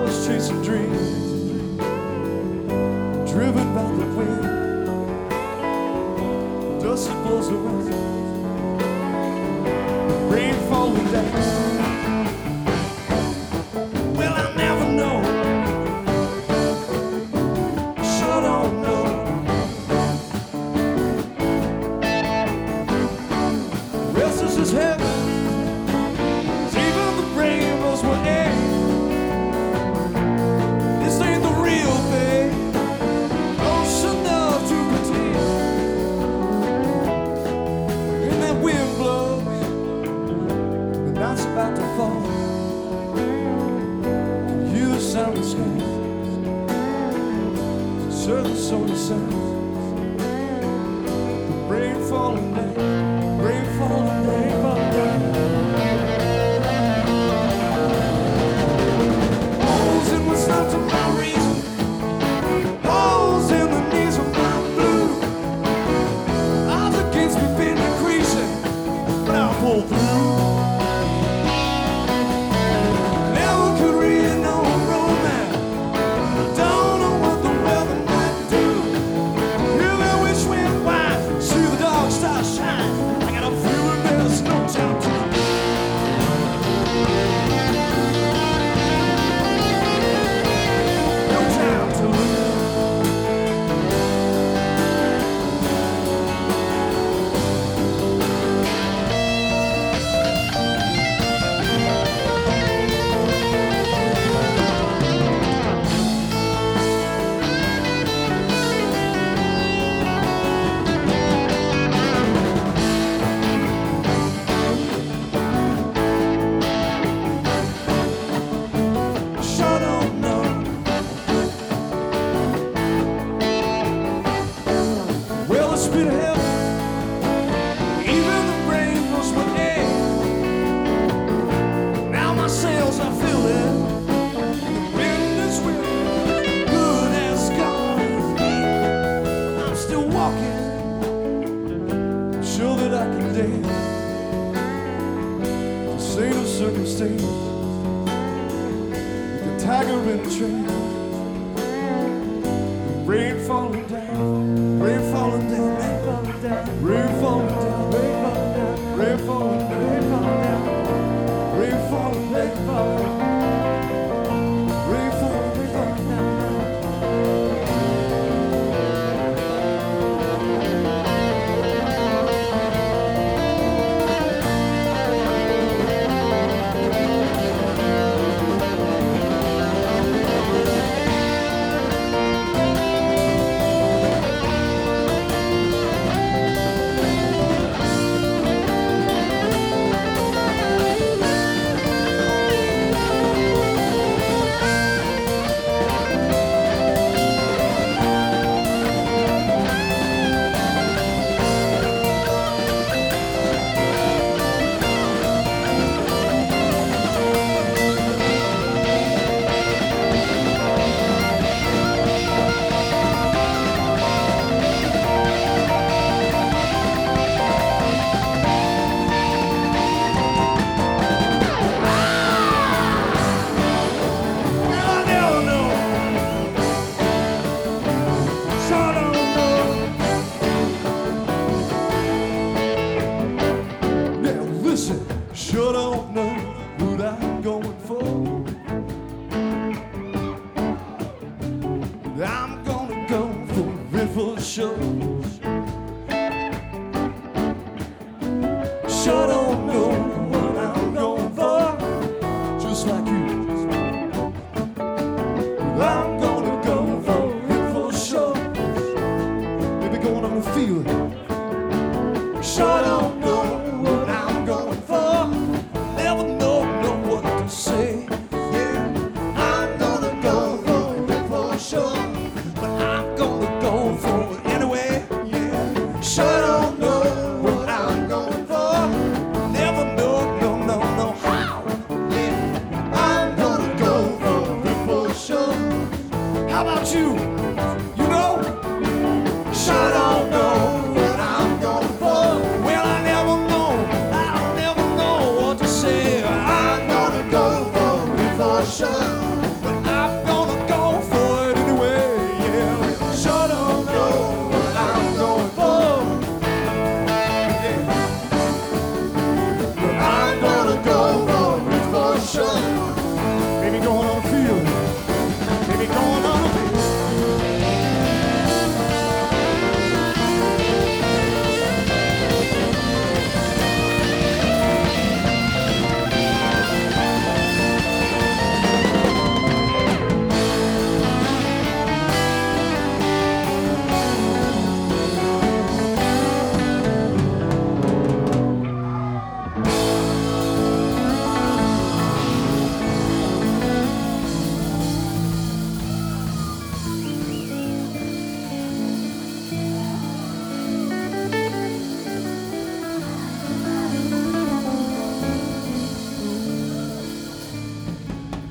was chasing dreams, driven by the wind. Dust that blows away, rain falling down. Well, I never know, sure don't know. Rest is just heaven, even the rainbows were air. This ain't the real thing, close enough to pretend. And that wind blows, the night's about to fall. Hear the sound of skies, serve the solar sounds. The rain falling down, rain falling down, rain falling down. Holes in what's left of my reason, holes in the knees of my blue. Odds against me been increasing, but I'll pull through. Never could read no romance, don't know what the weather might do. Hear that wish wind whine, see the dark stars shine. I got a feeling there's no time to no time to lose. Sure don't know. Well, it's been heaven, even the rainbows were air. Now my sails are filling, the wind is whipping, good as gone. I'm still walking, sure that I can dance. This ain't a circumstance, like a tiger in a trance. Rain falling down, rain falling down, rain falling down, rain falling down, rain falling down, rain falling down, rain falling down, rain falling down, rain falling down. Sure don't know what I'm going for. I'm gonna go for it for sure. Sure don't know what I'm going for, just like you. I'm gonna go for it for sure. Maybe going on a feeling. Sure don't know what I'm going for. Never know what to say. Yeah, I'm gonna go for it for sure, but I'm gonna go for it anyway. Yeah, sure don't know what I'm going for. Never know how. Yeah, I'm gonna go for it for sure. How about you?